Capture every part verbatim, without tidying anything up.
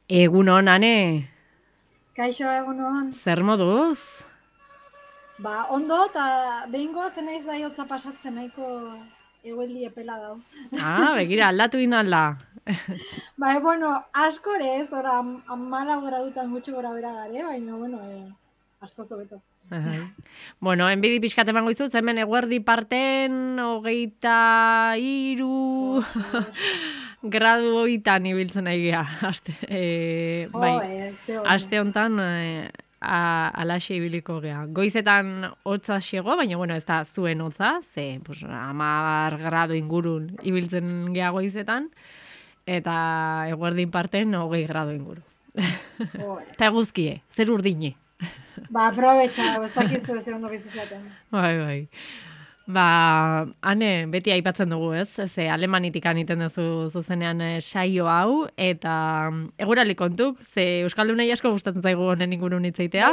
Egunon, Ane, Kaixo egunon. zer moduz? Ba, ondo, eta behingo zen naiz da hotza pasatzen nahiko egueldi epela dau. Ah, begira, aldatu inalda. Ba, bueno, askore ez, ora amala gradutan gutxi gora bera gare, baina, bueno, eh, asko zobeto. Bueno, enbidi pixkat emango izut, hemen eguerdi parten, hogeita iru Joder, gradu hoitan ibiltzen nahi gea. Aste, e, bai, joder, ze ondo. aste honetan e, a, alaxe ibiliko gea. Goizetan hotza xego, baina bueno, ez da zuen hotza, ze pues, amar gradu ingurun ibiltzen gea goizetan, eta eguerdin parten hogei gradu inguru. Joder. Eta eguzkie, zer urdine. Ba, aprobetxa, ez dakizu ez ondo bizizaten. Bai, bai. Ba, Ane, beti aipatzen dugu, ez? Ze alemanitik aniten duzu zuzenean eh, saio hau, eta mm, egurali kontuk, ze Euskaldunei asko gustatzen zaigu honen ingurun hitzeitea.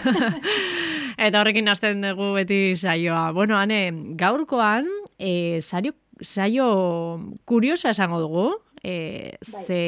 Eta horrekin hasten dugu beti saioa. Bueno, Ane, gaurkoan, e, saio, saio kuriosa esango dugu, e, Bai. ze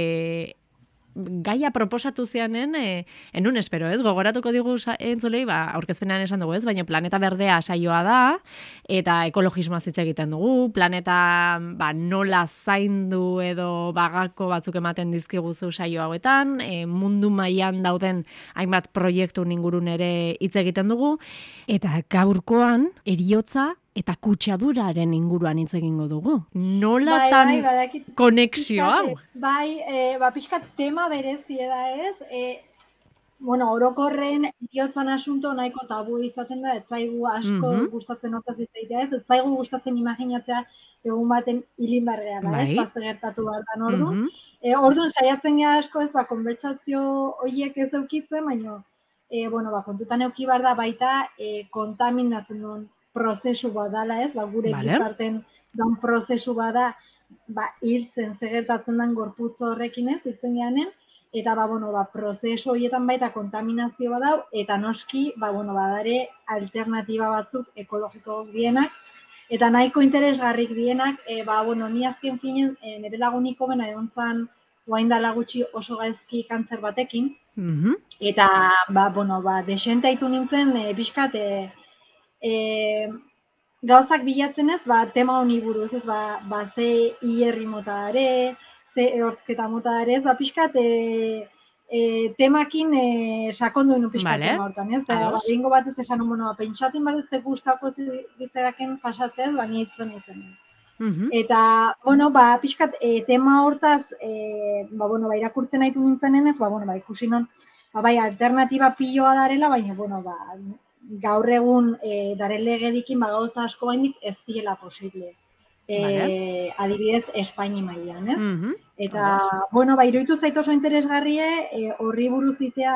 gaia proposatu zianen, e, enun espero, ez? Gogoratuko digu entzulei, ba, aurkezpenean esan dugu, ez? Baina planeta berdea saioa da, eta ekologismoa hitz egiten dugu, planeta ba, nola zaindu edo bagako batzuk ematen dizkiguzu saio hauetan, e, mundu mailan dauden hainbat proiektu ingurun ere hitz egiten dugu, eta gaurkoan eriotza eta kutsaduraren inguruan hitz egingo dugu. Nolatan bai, bai, badakit, konexio pixkat, hau? eh, bai, e, ba, pixkat tema berezie da ez, e, bueno, orokorren heriotzan asunto nahiko tabu izaten da, ez zaigu asko Mhm. gustatzen hortaz itzaitea ez, ez zaigu gustatzen imaginatzea egun baten hilin barrea da, ez, Bai. bazte gertatu behar da orduan. Mhm. E, orduan saiatzen gara asko ez, ba, konbertsazio horiek ez eukitzen, baina, e, bueno, ba, kontutan euki behar da baita e, kontaminatzen duen prozesu badala ez, ba, gure Vale. gizarten daun prozesu bada, ba, hiltzen zegertatzen den gorputz horrekin ez, hitzen geanen, eta ba, bueno, ba, prozesu horietan baita kontaminazio badau, eta noski, ba, bueno, badare alternatiba batzuk ekologiko dienak, eta nahiko interesgarrik dienak, e, ba, bueno, ni azken finen, e, nire laguniko bena egon zan, guain dala gutxi oso gaizki kantzer batekin, Mhm. eta, ba, bueno, ba, desentaitu nintzen, e, pixkat, e, e, gauzak bilatzen ez, ba, tema honi buruz, ez, ba, ba ze hierri mota dare, ze ehortzketa mota dare, ez, ba, pixkat, e, e, temakin e, sakondu inu pixkat Vale. tema hortan, ez, e, ba, Ados. behingo batez esan, bueno, ba, pentsatu inbar ez te gustako zitzaidaken pasatzez, ba, nietzen izen. Mhm. Eta, bueno, ba, pixkat, e, tema hortaz, e, ba, bueno, ba, irakurtzen aitu nintzenen ez, ba, bueno, ba, ikusi non, ba, bai, alternatiba piloa darela, baina, bueno, ba, gaur egun e, daren legedikin, ba, gauza asko bainik ez diela posible. E, Vale. adibidez, Espaini mailan, ez? Mhm. Eta, Ados. bueno, ba, iruditu zait oso interesgarrie, e, horri buruz itea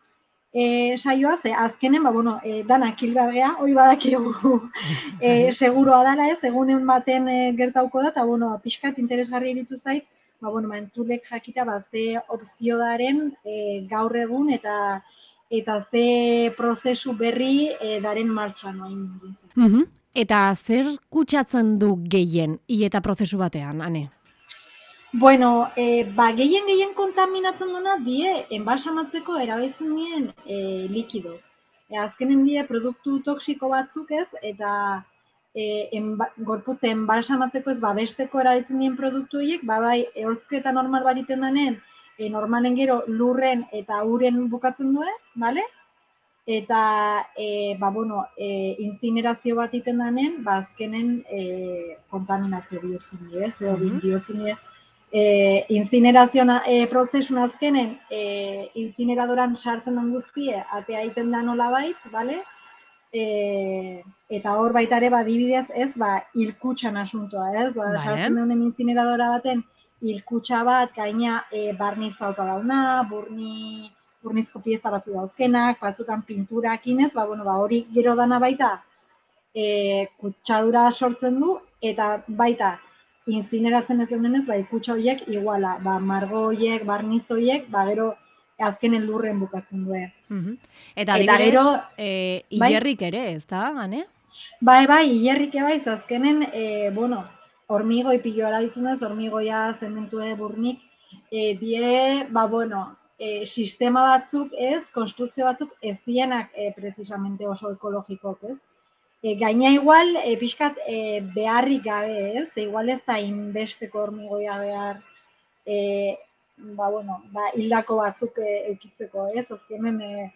e, saioa, ze azkenen, ba, bueno, e, danak hilbergea, hoi badakigu e, seguroa dala ez, egunen baten e, gertauko da, eta, bueno, ba, pixkat interesgarri iritu zait, ba, bueno, ba, entzulek jakita, ba, ze opzio daren e, gaur egun, eta eta ze prozesu berri e, daren martxan noain. Mhm. Eta zer kutsatzen du gehien hieta prozesu batean, Ane? Bueno, e, ba, gehien gehien kontaminatzen duna die enbalsamatzeko erabiltzen dien e, likido. E, azkenen die produktu toksiko batzuk ez, eta e, enba, gorputze enbalsamatzeko ez babesteko erabiltzen dien produktu horiek, ba, bai, ehortzketa normal bat iten denean, e, normalen gero lurren eta uren bukatzen due, bale? Eta, e, ba, bueno, e, incinerazio bat iten denean, ba, azkenen e, kontaminazio bihurtzen die, ez, Mhm. bihurtzen die, e, incinerazio e, prozesun azkenen e, incineradoran sartzen den guztie atea egiten da nola bait, bale? E, eta hor baita ere badibidez ez, ba, hilkutxan asuntoa, ez? Ba, Vale. sartzen denen incineradora baten hilkutxa bat, gaina e, barniz auta dauna, burni, burnizko pieza batzu dauzkenak, batzutan pinturakin ez, ba, bueno, ba, hori gero dana baita e, kutsadura sortzen du, eta baita incineratzen ez denez, ba, ikutsa horiek iguala, ba, margo horiek, barniz horiek, ba, gero azkenen lurren bukatzen du. Mhm. Eta Eta adibidez, gero, e, bai, hilerrik ere, ez da, Ane? bai, bai, hilerrik bai, azkenen, e, bueno, hormigoi pilo erabiltzen da, hormigoia, zementue, burnik, e, die, ba, bueno, e, sistema batzuk ez, konstrukzio batzuk ez dienak e, precisamente oso ekologikok ez. E, gaina igual, e, pixkat e, beharrik gabe ez, e, igual ez da inbesteko hormigoia behar, e, ba, bueno, ba, hildako batzuk e, eukitzeko ez, azkenen e,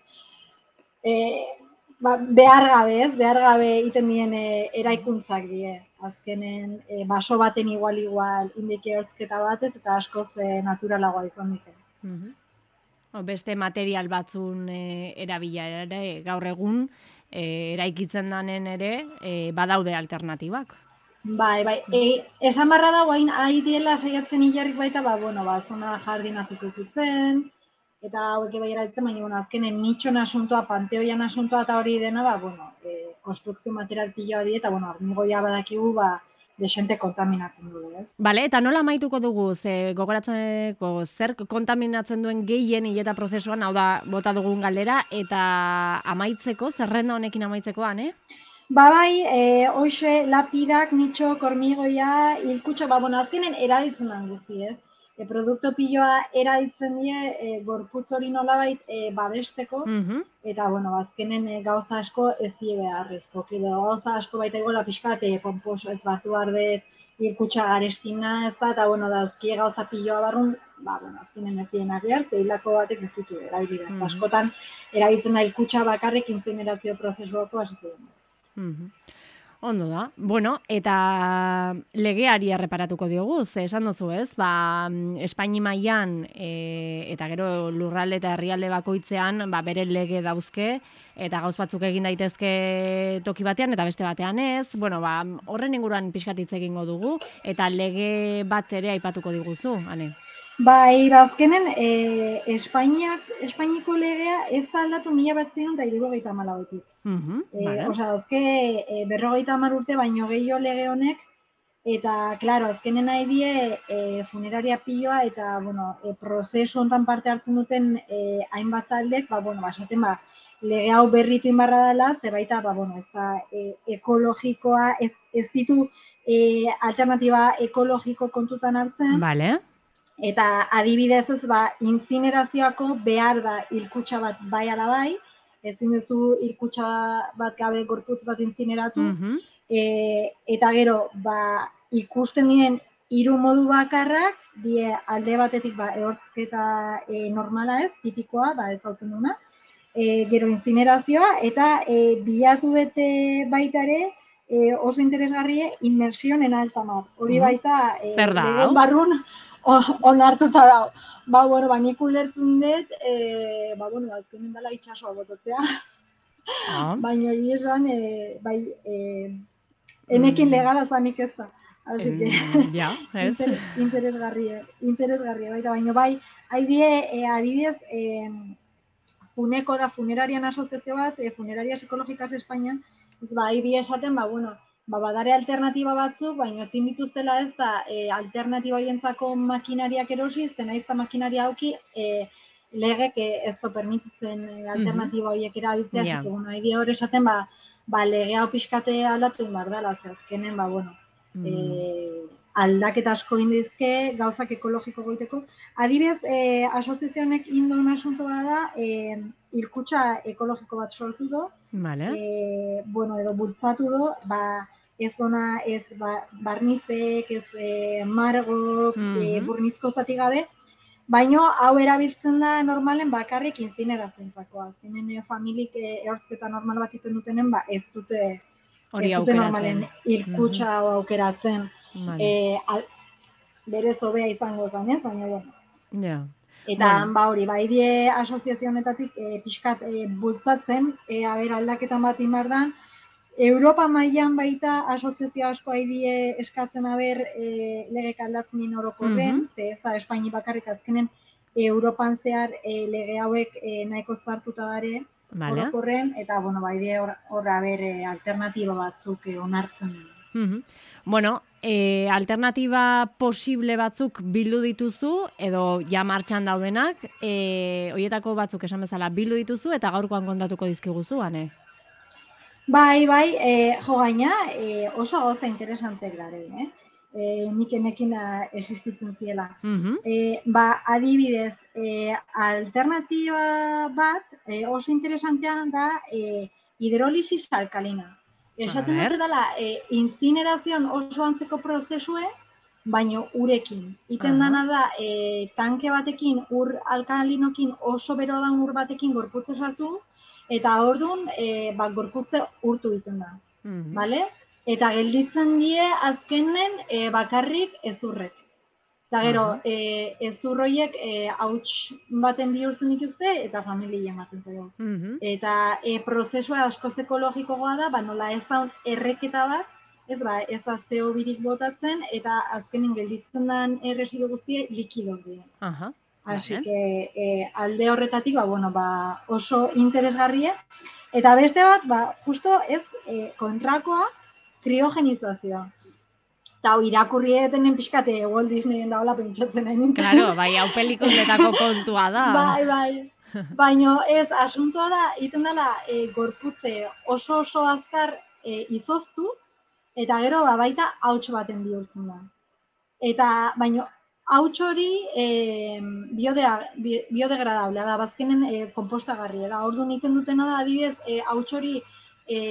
e, ba, behar gabe ez, behar gabe egiten dien e, eraikuntzak die. Azkenen e, baso baten igual-igual indike hortzketa batez eta askoz e, naturalagoa izan dute. Mhm. O, beste material batzun e, erabila ere, gaur egun, e, eraikitzen danen ere, e, badaude alternatibak. Bai, bai, e, esan barra da, guain, ahi diela saiatzen hilarrik baita, ba, bueno, ba, zona jardinatik ukitzen, eta hauek bai erabiltzen, baina, bueno, azkenen nitxon asuntoa, panteoian asuntoa eta hori dena, ba, bueno, e, konstrukzio material piloa die, eta, bueno, hormigoia badakigu, ba, desente kontaminatzen dugu, ez? Bale, eta nola amaituko dugu, ze gogoratzeko zer kontaminatzen duen gehien hileta prozesuan, hau da, bota dugun galdera, eta amaitzeko, zerrenda honekin amaitzeko, ane? Ba bai, e, hoxe, lapidak, nitxok, hormigoia, hilkutxo, ba, bueno, azkenen erabiltzen den guzti, ez? E, produkto piloa erabiltzen die, e, gorputz hori nolabait e, babesteko, Mhm. eta, bueno, azkenen e, gauza asko ez die beharrezko. Edo gauza asko baita egola pixkat, e, pomposo ez batu ardet, hilkutxa garestina ez da, eta, bueno, dauzkie gauza piloa barrun, ba, bueno, azkenen ez dienak behar, ze hilako batek ez ditu erabili behar. Mhm. Askotan, erabiltzen da hilkutxa bakarrik incinerazio prozesuako hasiko den. Mhm. Ondo da. Bueno, eta legeari erreparatuko diogu, ze esan duzu ez, ba, Espaini mailan e, eta gero lurralde eta herrialde bakoitzean ba, bere lege dauzke, eta gauz batzuk egin daitezke toki batean eta beste batean ez. Bueno, ba, horren inguruan pixkat hitz egingo dugu, eta lege bat ere aipatuko diguzu, ane? Bai, bazkenen, e, Espainiak, Espainiko legea ez da aldatu mila batzirun eta hirurogeita hamalauetik. Mhm, E, vale. Osa, azke, e, berrogeita hamar urte baino gehiago lege honek, eta, klaro, azkenen nahi die e, funeraria piloa eta, bueno, e, prozesu hontan parte hartzen duten e, hainbat taldek, ba, bueno, basaten, ba, lege hau berritu inbarra dela, ze baita, ba, bueno, ez da e, ekologikoa, ez, ez ditu e, alternatiba ekologiko kontutan hartzen, Vale. eta adibidez ez, ba, inzinerazioako behar da hilkutxa bat bai ala bai, ezin duzu hilkutxa bat gabe gorputz bat inzineratu, Mhm. e, eta gero, ba, ikusten diren hiru modu bakarrak, die alde batetik ba, ehortzketa e, normala ez, tipikoa, ba, ez hautzen duna, e, gero inzinerazioa, eta e, bilatu dute baita ere, e, oso interesgarrie, inmersioen en alta mar. Hori Mhm. baita, e, Zer da, legen hau? barrun o- onartuta dago. Ba, bueno, ba, nik ulertzen dut, e, ba, bueno, azkenen dela itxasoa bototzea, Ah. baina egia esan, e, bai, e, enekin Mm. legala zanik ez da. Así que, Em, ja, ez. inter, interesgarria, interesgarria baita, baina bai, haidie, e, adibidez, e, Funeko da funerarian asoziazio bat, e, Funerarias Ekologicas Espainian, ez ba, haidie esaten, ba, bueno, ba, badare alternatiba batzuk, baina ezin dituztela ez da e, alternatiba horientzako makinariak erosi, zen naiz eta makinaria auki, e, legek e, ez do permititzen e, alternatiba horiek erabiltzea, Ja. así que, bueno, haidie hor esaten, ba, ba, lege hau pixkate aldatu inbar dela, ze azkenen, ba, bueno, Mm. e, aldaketa asko indizke, gauzak ekologiko goiteko. Adibidez, e, asoziazio honek induen asunto bada, e, hilkutxa ekologiko bat sortu do, Vale. e, bueno, edo bultzatu do, ba, ez dona, ez ba, barnizek, ez e, margok, e, Mhm. burnizko zati gabe, baino hau erabiltzen da normalen bakarrik inzinerazioentzako. Azkenen e, familik e, ehortzketa normal bat egiten dutenen, ba, ez dute Hori ez dute aukeratzen. normalen hilkutxa hau aukeratzen. Vale. E, al, berez hobea izango zen, ez? Baina, bueno. Ja. Eta, Bueno. ba hori, bai die asoziazio honetatik e, pixkat e, bultzatzen, e, aber aldaketan bat inbardan, Europa mailan baita asoziazio asko haidie eskatzen aber e, legek aldatzen din orokorren, Mhm. ze ez da Espaini bakarrik azkenen Europan zehar e, lege hauek e, nahiko zartuta dare Vale. orokorren, eta, bueno, bai die hor, hor aber e, alternatiba batzuk e, onartzen dira. Mhm. Bueno, e, alternatiba posible batzuk bildu dituzu, edo ja martxan daudenak, e, hoietako batzuk esan bezala bildu dituzu, eta gaurkoan kontatuko dizkiguzu, ane? Bai, bai, e, jo gaina, e, oso gauza interesantek dare, eh? e, nik enekin uh, existitzen ziela. Mhm. E, ba, adibidez, e, alternatiba bat e, oso interesantea da e, hidrolisis alkalina. Esaten ber. dute dela, e, incinerazion oso antzeko prozesue, baino urekin. Iten Aha. dana da, e, tanke batekin, ur alkalinokin oso bero daun ur batekin gorputze sartu, eta orduan, e, ba, gorputze urtu egiten da. Mhm. Vale? Eta gelditzen die azkenen e, bakarrik ezurrek. Eta gero, Aha. e, ezur horiek e, hauts baten bihurtzen dituzte eta familia ematen zaio. Mhm. Eta e, prozesua askoz ekologikoa da, ba, nola ez da erreketa bat, ez ba, ez da zeo birik botatzen, eta azkenen gelditzen den erresidu guztie likido dira. Aha. Así Vale. que e, alde horretatik, ba, bueno, ba, oso interesgarria. Eta beste bat, ba, justo ez e, kontrakoa, kriogenizazioa. Eta hau irakurri etenen pixkate Walt Disneyen daola pentsatzen nahi nintzen. Claro, bai, hau pelikuletako kontua da. Bai, bai. Baina ez, asuntoa da, iten dela e, gorputze oso oso azkar e, izoztu, eta gero ba, baita hauts baten bihurtzen da. Eta, baina, hauts hori e, biodea, bi, biodegradablea da, bazkenen e, kompostagarria da. Orduan iten dutena da, adibidez, e, hauts hori e,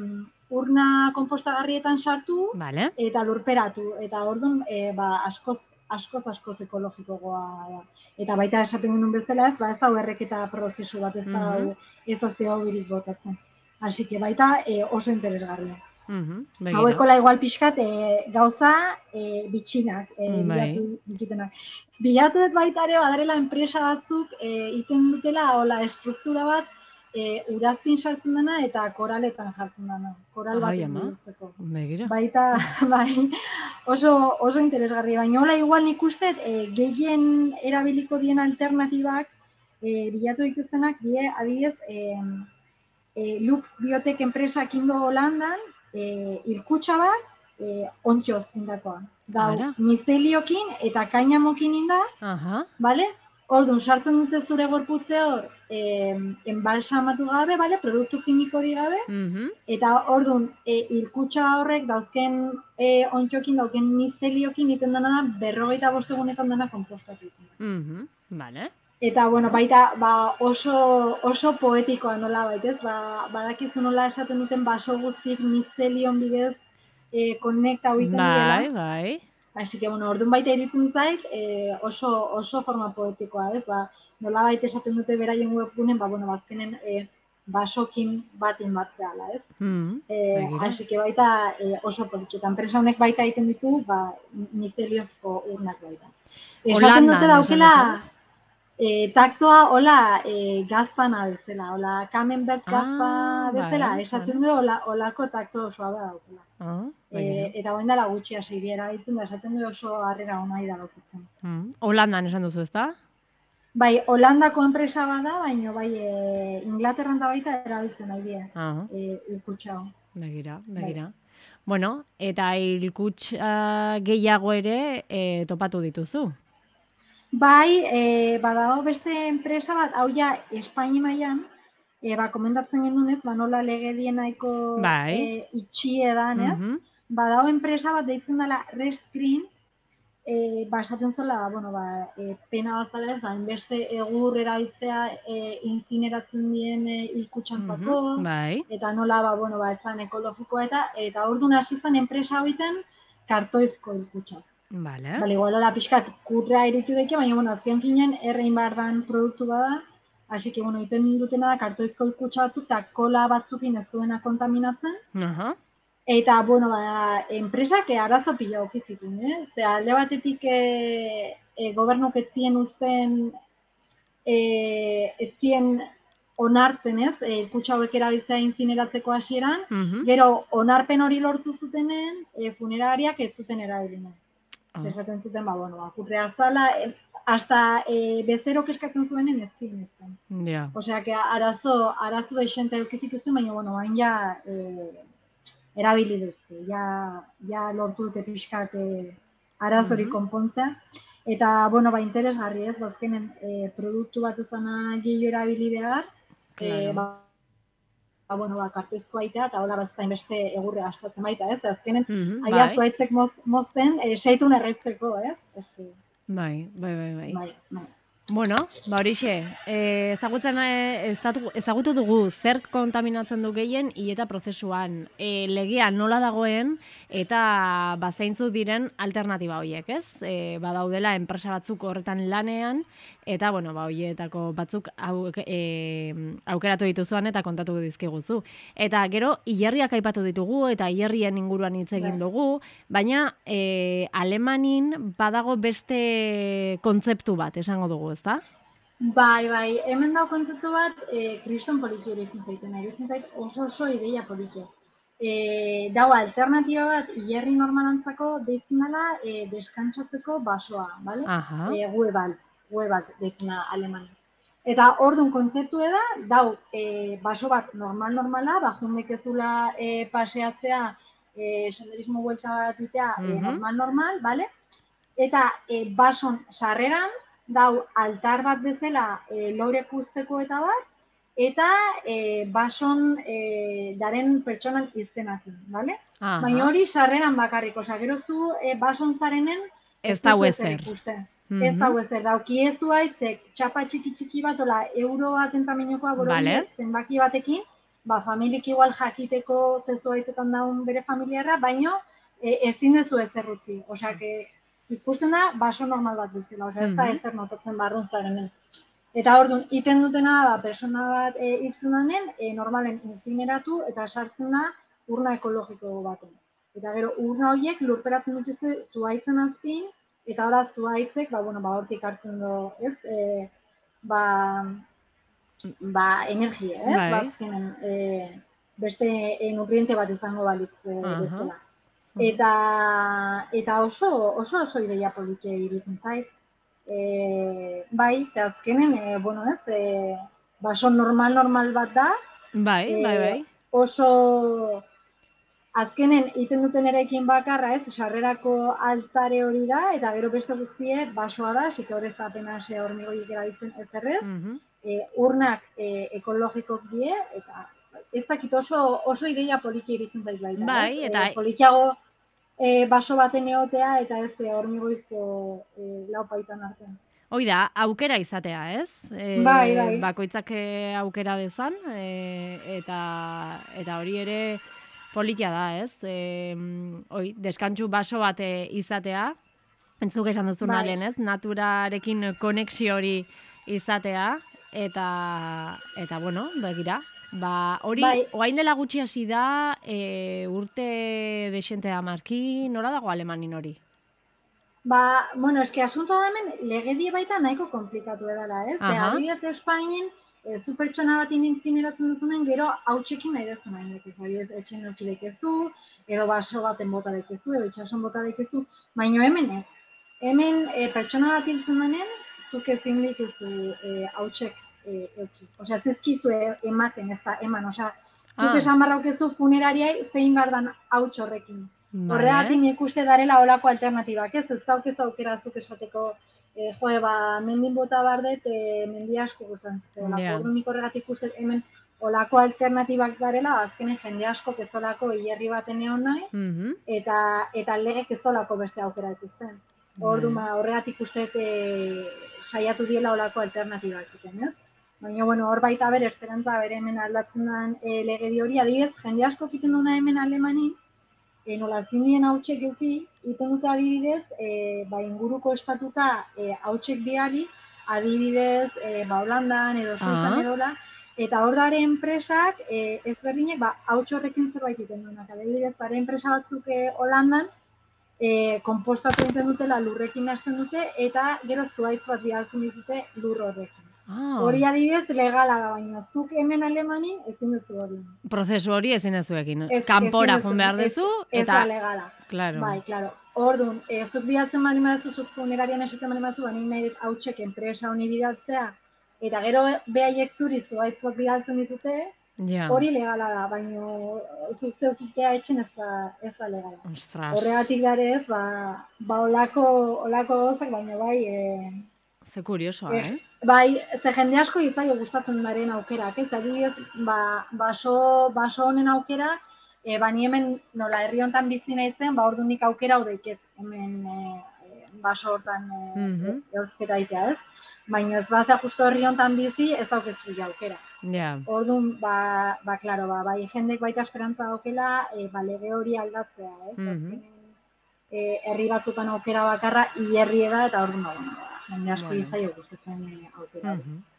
urna kompostagarrietan sartu, Vale. eta lurperatu. Eta orduan, e, ba, askoz, askoz, askoz ekologikoa da. Eta baita esaten genuen bezala ez, ba, ez da erreketa prozesu bat, ez da Mhm. ez da zeo birik botatzen. Así que baita e, oso interesgarria. Mhm. Begira. Hauekola igual pixkat e, gauza e, bitxinak, e, Bai. bilatu dikitenak. Bilatu dut baita ere, badarela enpresa batzuk e, iten dutela, hola, estruktura bat, e, urazpin sartzen dena eta koraletan jartzen dena. Koral Ai, baten ama. bihurtzeko. Begira. Baita, bai, oso, oso interesgarri. Baina hola igual nik uste, e, gehien erabiliko dien alternatibak e, bilatu dituztenak, die, adibidez, e, e, Loop Biotech enpresak indo Holandan, e, hilkutxa bat, e, ontxoz indakoa. Dau, Ara. mizeliokin eta kainamokin inda, Aha. bale? Orduan, sartzen dute zure gorputze hor, e, enbalsamatu gabe, bale? Produktu kimikori gabe, Mhm. eta orduan, e, hilkutxa horrek dauzken e, ontxokin, dauken mizeliokin iten dena da, berrogeita bostegunetan dena konpostatu. Mhm. Vale. Eta, bueno, baita ba, oso, oso poetikoa nola baitez, ba, badakizu nola esaten duten baso guztik mizelion bidez e, konekta egiten direla. Bai, bai. Así que, bueno, orduan baita iritzen zait, e, oso, oso forma poetikoa, ez? Ba, nola baita esaten dute beraien webgunen, ba, bueno, bazkenen e, basokin batin batzeala, ez? Mhm. E, Begira. así que baita e, oso politxeta. Enpresa honek baita egiten ditu, ba, mizeliozko urnak baita. Esaten Holandan, dute esan daukela, dezaz? E, taktoa, hola, e, gaztana bezala, hola, Camembert gazta Ah, bezala, vale, esaten vale. du, hola, holako takto osoa da daukela. Ah, E, begira. eta guen dela gutxi hasi diera, itzen da, esaten du oso harrera ona iradokitzen. Mm. Holandan esan duzu, ezta? Bai, Holandako enpresa bada, baina bai, e, Inglaterran da baita erabiltzen nahi die, Ah, e, ilkutxa hau. begira, Bai. begira. Bueno, eta hilkuts uh, gehiago ere e, topatu dituzu. Bai, e, badago beste enpresa bat, hau ja, Espainia mailan, e, ba, komentatzen genuen ez, ba, nola legedien nahiko Bai. e, itxie dan, ez? Mhm. Badago enpresa bat deitzen dela Rest Green, e, ba, esaten zola, bueno, ba, e, pena bazala ez, hainbeste egur erabiltzea e, inzineratzen dien e, hilkutxantzako, Mhm. Bai. eta nola, ba, bueno, ba, etzan ekologikoa eta, eta orduan hasi zen enpresa hoiten kartoizko hilkutxak. Vale. Bale, igual hola pixkat kurra iritu daike, baina, bueno, azken finean errein behar dan produktu bada, hasi que, bueno, iten dutena da kartoizko hilkutxa batzuk eta kola batzukin ez duena kontaminatzen, Aha. eta, bueno, ba, enpresak arazo pila okizitun, eh? Ze alde batetik e, e, gobernuk etzien uzten, e, etzien onartzen, ez? E, hilkutxa hauek erabiltzea inzineratzeko hasieran, Mhm. gero onarpen hori lortu zutenen, e, funerariak ez zuten erabilinen. Ah. Esaten zuten, ba, bueno, ba, kurrea zala, e, hasta e, bezerok eskatzen zuenen ez ziren ezten. Ja. Osea, que arazo, arazo da xente eukizik uzten, baina, bueno, bain ja e, erabili duzte, ja, ja lortu dute pixkat e, arazori Mhm. konpontzea. Eta, bueno, ba, interesgarri ez, bazkenen e, produktu bat ezana gehiago erabili behar, Claro. e, ba, bueno, ba, kartoizko aitea, eta hola baztain beste egurre gastatzen baita, ez? Azkenen, Mhm, aia bai. zuaitzek moz, mozten, e, seitun erretzeko, ez? Eske, Bai, bai, bai, bai. bai, bai. Bueno, ba horixe, eh, ezagutzen eh, ezatu- ezagutu dugu zer kontaminatzen du gehien hileta prozesuan, eh, legea nola dagoen eta bazeintzu diren alternatiba horiek, ez? Eh, badaudela enpresa batzuk horretan lanean eta bueno, ba horietako batzuk au, eh, aukeratu dituzuan eta kontatu dizkiguzu. Eta gero hilerriak aipatu ditugu eta hilerrien inguruan hitz egin Bai. dugu, baina eh, Alemanin badago beste kontzeptu bat, esango dugu, ezta? Bai, bai, hemen dago kontzeptu bat, e, kriston poliki iruditzen zaiten, iruditzen zait oso oso ideia poliki. E, dago alternatiba bat, hilerri normalantzako deitzen dela e, deskantsatzeko basoa, bale? Aha. E, Webalt, Webalt deitzen da alemanez. Eta orduan kontzeptu da, dau e, baso bat normal-normala, ba, jundekezula e, paseatzea, e, senderismo buelta bat itea, e, Mhm. normal-normal, bale? Eta e, bason sarreran, dau altar bat bezala e, lorek usteko eta bat, eta e, bason e, daren pertsonan izenatzen, bale? Baina Aha. hori sarreran bakarrik, osea, gero zu e, bason zarenen Ez ez da duzu ezer ezer. ikusten. Mhm. Ez da ezer, dauki ez zuaitzek txapa txiki-txiki bat, ola, euro baten tamainokoa borobidez, Vale. zenbaki batekin, ba, familik igual jakiteko zezuaitzetan daun bere familiarra, baino e, ezin dezu ezer utzi. Osea, que ikusten da baso normal bat bezala, osea, ez da Mhm. ezer notatzen barrun zarenen. Eta orduan, iten dutena da, ba, persona bat e, hiltzen danen, e, normalen incineratu eta sartzen da urna ekologiko baten. Eta gero, urna horiek lurperatzen dituzte zuhaitzen azpin, eta ora zuhaitzek, ba, bueno, ba, hortik hartzen du, ez, e, ba, ba, energia, ez, Bai. bat zinen, e, beste e, nutriente bat izango balitz e, Aha. bezala. Eta, eta oso, oso oso ideia politia iruditzen zait. E, bai, ze azkenen, e, bueno ez, e, baso normal-normal bat da, Bai, bai, e, bai. oso azkenen egiten duten eraikin bakarra, ez, sarrerako altare hori da, eta gero beste guztie basoa da, sike horrez apenas e, hormigoiek erabiltzen ez errez, Mhm. e, urnak e, ekologikok die, eta ez dakit oso, oso ideia poliki iritzen zait baita, Bai, ez? eta E, polikiago e, baso baten egotea eta ez e, hormigoizko e, laupaitan artean. hoi da, aukera izatea, ez? E, Bai, bai. Bakoitzak e, aukera dezan, e, eta, eta hori ere politia da, ez? E, hoi, deskantsu baso bat e, izatea, entzuk esan duzuna Bai. lehen, ez? Naturarekin konexio hori izatea, eta, eta bueno, begira, ba, hori, Bai. oain dela gutxi hasi da, e, urte desentea marki, nora dago Alemanin hori? Ba, bueno, eske asuntoa da hemen legedie baita nahiko komplikatu edala, ez? Ze Aha. adibidez Espainin, e, zu pertsona bat inintzineratzen duzunen, gero hautsekin nahi dezu nahi dekezu, ez etxen euki dekezu, edo baso baten bota dekezu, edo itxason bota dekezu, baino hemen ez. Hemen e, pertsona bat hiltzen denen, zuk ezin dituzu e, hautsek e, euki. Osea, ez ezkizu e, ematen, ez da eman, osea, zuk Ah. esan barraukezu funerariai zein bardan hauts horrekin. Vale. Horregatik nik uste darela olako alternatibak, ez? Ez daukezu aukera zuk esateko, e, joe, ba, mendin bota bardet, e, mendi asko gustatzen zitzaidalako. Ja. Orduan nik horregatik uste hemen olako alternatibak darela, azkenen jende asko ezolako hilerri baten egon nahi, Mhm. eta, eta legek ezolako beste aukera ikusten. Orduan, ba, horregatik uste e, saiatu diela olako alternatibak egiten, ez? Baina, bueno, hor baita bere esperantza, bere hemen aldatzen den e, legedi hori, adibidez, jende asko egiten duna hemen Alemanin, E, nola zindien hautsek euki, iten dute adibidez, e, ba, inguruko estatuta e, hautsek bihali, adibidez, e, ba, Holandan edo Suizan Ah. edola, eta hor dare enpresak e, ezberdinek ba, hauts horrekin zerbait egiten duenak. Adibidez, dare enpresa batzuk e, Holandan, e, konpostatu egiten dutela lurrekin hasten dute, eta gero zuhaitz bat bihartzen dizute lur horrekin. Ah. Hori adibidez legala da, baina zuk hemen Alemanin ezin duzu hori. Prozesu hori ezin dezuekin. Ez- Kanpora ezin duzu, joan behar ez- duzu, ez eta... da legala. Claro. Bai, claro. Orduan, e, zuk bidaltzen bali maduzu, zuk funerarian esaten bali maduzu, baina nahi dut hautsek enpresa honi bidaltzea, eta gero behaiek zuri zuhaitz bat bidaltzen ditute, Ja. hori legala da, baina zuk zeukitea etxen ez da, ez da legala. Ostras. Horregatik dare ez, ba, ba olako, olako gozak, baina bai, e, Ze kuriosoa, eh, eh? bai, ze jende asko hitzaio gustatzen daren aukerak, ez? Adibidez, ba, baso, baso honen aukera, e, bani hemen nola herri hontan bizi naizen, ba ordunik aukera hau deiket hemen e, baso hortan e, eozketa itea, ez? Baina ez bazea justo herri hontan bizi, ez daukezu aukera. Ja. Orduan, ba, ba, klaro, ba, bai jendek baita esperantza daukela, e, ba, lege hori aldatzea, ez? Azkenen, e, herri batzutan aukera bakarra, hilerri da, eta orduan, ba, bueno, jende asko hitzaio gustatzen aukera.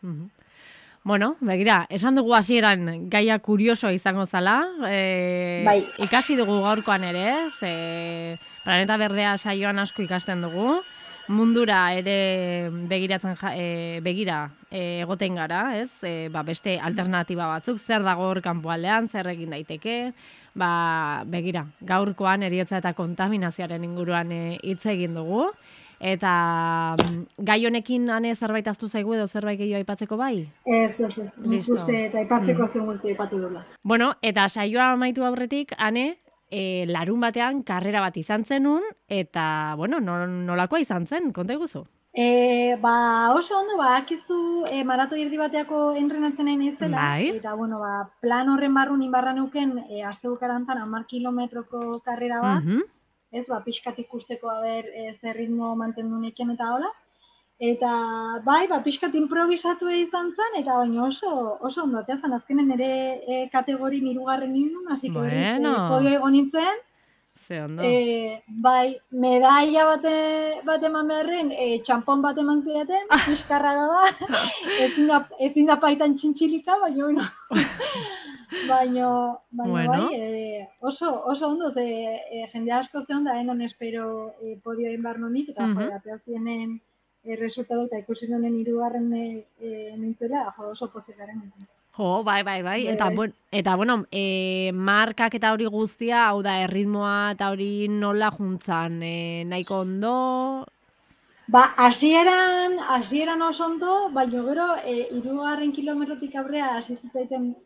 Bueno, begira, esan dugu hasieran gaia kuriosoa izango zala, e, bai. Ikasi dugu gaurkoan ere, ez? E, Planeta Berdea saioan asko ikasten dugu, mundura ere begiratzen ja, e, begira e, egoten gara, ez? E, ba, beste alternatiba batzuk, zer dago hor kanpoaldean, zer egin daiteke, ba, begira, gaurkoan heriotza eta kontaminazioaren inguruan hitz egin dugu. Eta gai honekin ane zerbait aztu zaigu edo zerbait gehiago aipatzeko bai? Ez, ez, ez. Nik uste eta aipatzeko zen guzti aipatu dula. Bueno, eta saioa amaitu aurretik, ane, e, larun batean karrera bat izan zenun, eta, bueno, nolakoa izan zen, konta iguzu? E, ba, oso ondo, ba, akizu e, maratoi erdi bateako entrenatzen nahi nizela, bai. Eta, bueno, ba, plan horren barrun inbarra neuken, e, aste bukarantan hamar kilometroko karrera bat, uh -huh. Ez, ba, pixkat ikusteko haber e, zer ritmo mantendu neken eta hola. Eta, bai, ba, pixkat improvisatu izan zen, eta baina oso, oso ondo, eta zan, azkenen ere e, kategori nirugarren nindun, hasi que bueno. e, podio egon nintzen. Ze ondo. E, bai, medaia bate, bat eman beharren, e, txampon bat eman zidaten, pixkarraro da, ezin da, ezin da paitan txintxilika, baina, bueno. Baina, baina bueno. Bai, e, oso, oso ondo, ze e, jende asko ze onda, enon espero e, podio egin behar nonik, eta uh -huh. joratea zienen e, resultado, eta ikusi nonen hirugarren e, e, nintzela, jo, oso pozik garen nintzen. Jo, bai, bai, bai, eta, bai. Bon, eta bueno, e, markak eta hori guztia, hau da, erritmoa eta hori nola juntzan, e, nahiko ondo? Ba, hasieran, hasieran oso ondo, baina gero, e, hirugarren kilometrotik aurrea, hasi zitzaiten,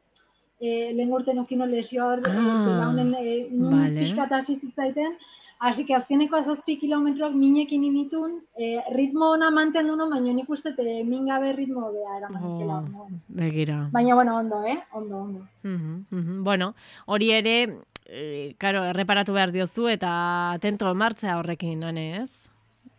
E, lehen urten okino lesioa hor, ah, e, e, vale. Pixkat hasi zitzaiten, hasi que azkeneko azazpi kilometroak minekin initun, e, ritmo ona mantendu non, baina nik uste te mingabe ritmo beha eramanikela. Oh, begira. Baina, bueno, ondo, eh? Ondo, ondo. Uh -huh, uh -huh. Bueno, hori ere, e, karo, erreparatu behar diozu eta atento martzea horrekin, ane, ez?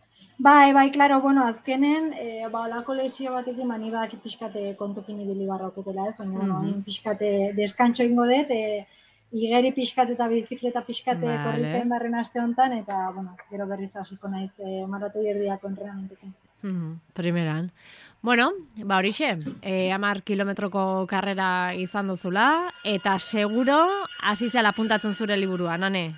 Bai, bai, klaro, bueno, azkenen, e, ba, olako lesio batekin, mani badaki pixkate kontukin ibili barrauketela, ez? Baina, bueno, hain pixkate deskantxo ingo dut, e, igeri pixkate eta bizikleta pixkate vale. Korripen barren aste honetan, eta, bueno, gero berriz hasiko naiz e, maratoi erdiako entrenamentekin. Mm, primeran. Bueno, ba horixe, e, hamar kilometroko karrera izan duzula, eta seguro hasi zela apuntatzen zure liburuan, ane?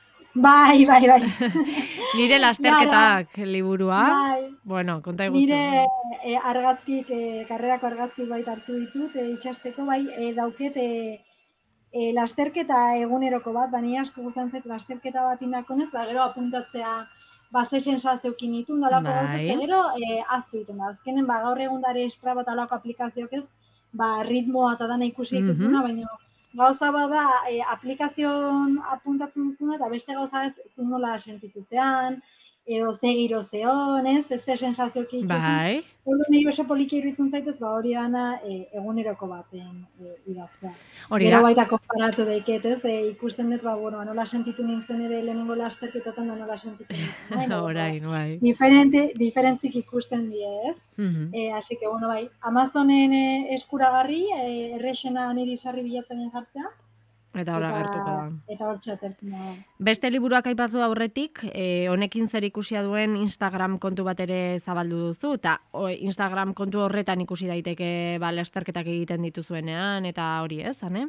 Bai, bai, bai. Nire lasterketak liburua. Bai. Bueno, konta iguzu. Nire e, argazkik, e, karrerako argazkik baita hartu ditut, e, itxasteko bai, e, dauket e, e, lasterketa eguneroko bat, bani asko guztan zait lasterketa bat indakonez, da gero apuntatzea ba, ze sensaziokin itun dalako bai. Gauzatzen gero, e, aztu iten da. Azkenen, ba, gaur egun dare Strava eta alako aplikazioak ez, ba, ritmoa eta dana ikusi mm -hmm. baina gauza bada e, aplikazion apuntatzen duzuna eta beste gauza ez ez nola sentitu zean, edo ze giro zeon, ez, ez ze sensazioki ikusi. Bai. Ordu nire oso poliki iruditzen zaitez, ba hori dana e, eguneroko baten e, idaztea. Hori da. Gero baita konparatu daiket, ez, e, ikusten dut, ba, bueno, nola sentitu nintzen ere lehenengo lasterketatan da nola sentitu nintzen. Orain, bai. Diferente, diferentzik ikusten die, ez? Mm -hmm. e, así que, bueno, bai, Amazonen e, eskuragarri, e, errexena niri sarri bilatzen jartzea. Eta hor agertuko da. Eta hor txatertzen da. Beste liburuak aipatu aurretik, eh, honekin zer ikusia duen Instagram kontu bat ere zabaldu duzu, eta Instagram kontu horretan ikusi daiteke ba, lasterketak egiten dituzuenean, eta hori ez, ane?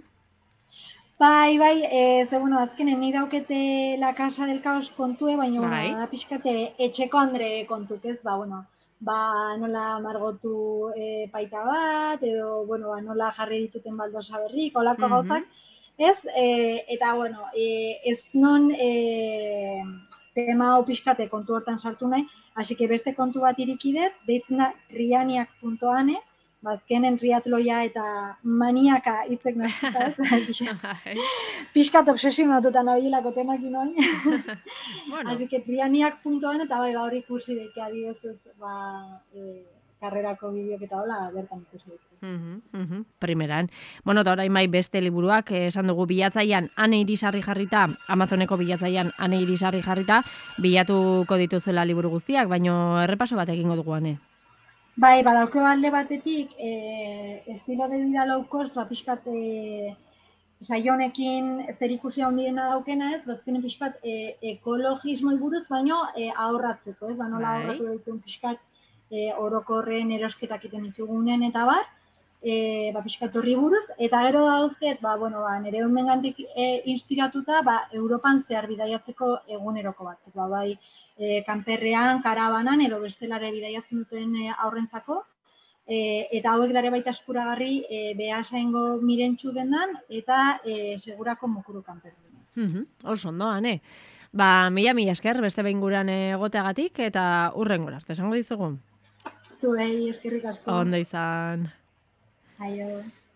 Bai, bai, e, ze, bueno, azkenen ni daukete La Casa del Caos kontue, baina bai. Bueno, da pixkate etxeko Andre kontuk, ez, ba, bueno, ba, nola margotu e, paita bat, edo, bueno, ba, nola jarri dituten baldosa berrik, olako mm-hmm. gauzak, ez, e, eta, bueno, e, ez non e, tema hau pixkate kontu hortan sartu nahi, hasi que beste kontu bat irikidet, deitzen da rianiak punto ane, bazkenen triatloia eta maniaka hitzek nazita, ez, pixkat obsesionatuta nabilako temakin oin. Bueno. Hasi que rianiak punto ane, eta bai, ba, hori ikusi deke adibidez, ba, e, karrerako bideok eta hola bertan ikusi ditu. Mhm, mhm, primeran. Bueno, eta orain bai beste liburuak, eh, esan dugu bilatzaian Ane Irisarri jarrita, Amazoneko bilatzaian Ane Irisarri jarrita, bilatuko dituzuela liburu guztiak, baino errepaso bat egingo dugu ane. Bai, badaukeo alde batetik, e, estilo de vida low cost, ba, pixkat e, saio honekin zerikusia handiena daukena ez, bazkenen pixkat e, ekologismoi buruz, baino e, ahorratzeko, ez, ba, nola Bai. ahorratu dituen pixkat e, orokorren erosketak iten ditugunen eta bar, e, ba, pixkat horri buruz, eta gero dauzket, ba, bueno, ba, nire unmengandik e, inspiratuta, ba, Europan zehar bidaiatzeko eguneroko batzuk, ba, bai, e, kanperrean, karabanan edo bestelare bidaiatzen duten e, aurrentzako, e, eta hauek dare baita eskuragarri e, behasaingo mirentxu dendan eta e, segurako mukuru kanperrean. Mhm, oso ondo, ane. Ba, mila mila esker, beste behin guran egoteagatik, eta hurrengora arte, esango dizugu. Zuei eskerrik asko. Ondo izan. Aio.